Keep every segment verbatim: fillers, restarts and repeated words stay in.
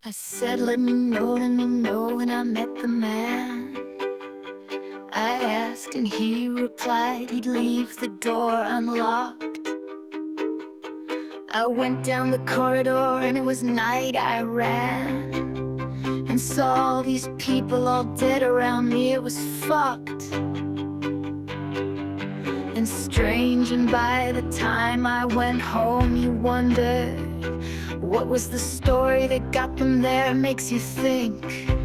I said, let me know, let me know when I met the man. I asked and he replied he'd leave the door unlocked. I went down the corridor and it was night. I ran and saw all these people all dead around me. It was fucked and strange, and by the time I went home you wondered what was the story that got them there. Makes you think.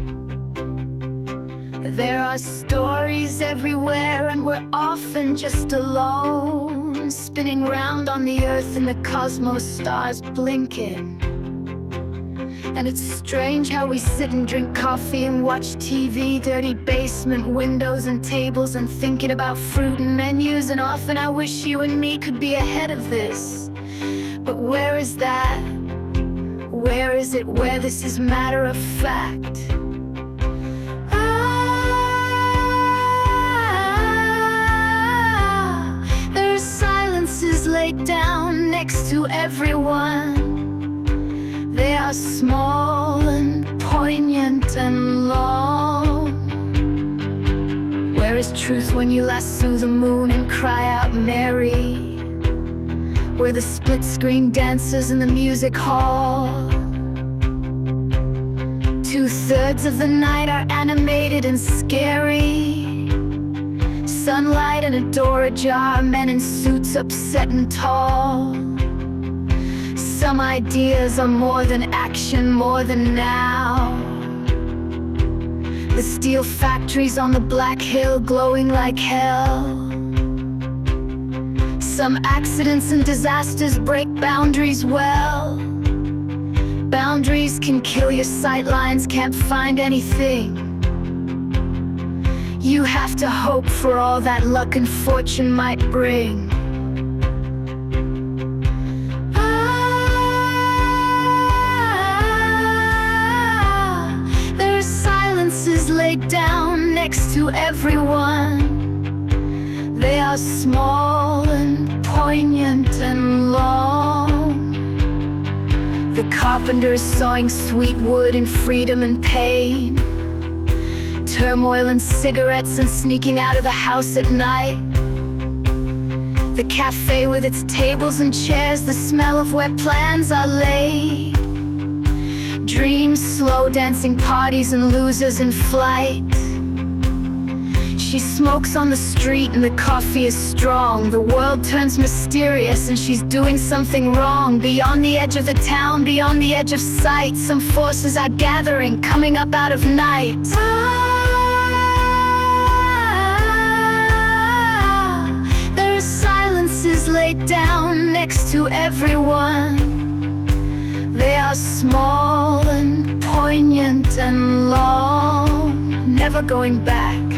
There are stories everywhere and we're often just alone, spinning round on the earth and the cosmos, stars blinking. And it's strange how we sit and drink coffee and watch T V, dirty basement windows and tables, and thinking about fruit and menus. And often I wish you and me could be ahead of this. But where is that? Where is it where this is matter of fact? Ah, there's silences laid down next to everyone. They are small and poignant and long. Where is truth when you lasso the moon and cry out Mary? Where the split screen dances in the music hall. Two-thirds of the night are animated and scary. Sunlight and a door ajar, men in suits upset and tall. Some ideas are more than action, more than now. The steel factories on the Black Hill glowing like hell. Some accidents and disasters break boundaries well. Boundaries can kill your sightlines, can't find anything. You have to hope for all that luck and fortune might bring. Ah, there's silences laid down next to everyone. They are small and poignant and long. The carpenters sawing sweet wood in freedom and pain. Turmoil and cigarettes and sneaking out of the house at night. The cafe with its tables and chairs, the smell of where plans are laid. Dreams, slow dancing parties and losers in flight. She smokes on the street and the coffee is strong. The world turns mysterious and she's doing something wrong. Beyond the edge of the town, beyond the edge of sight, some forces are gathering, coming up out of night. Ah, there are silences laid down next to everyone. They are small and poignant and long, never going back.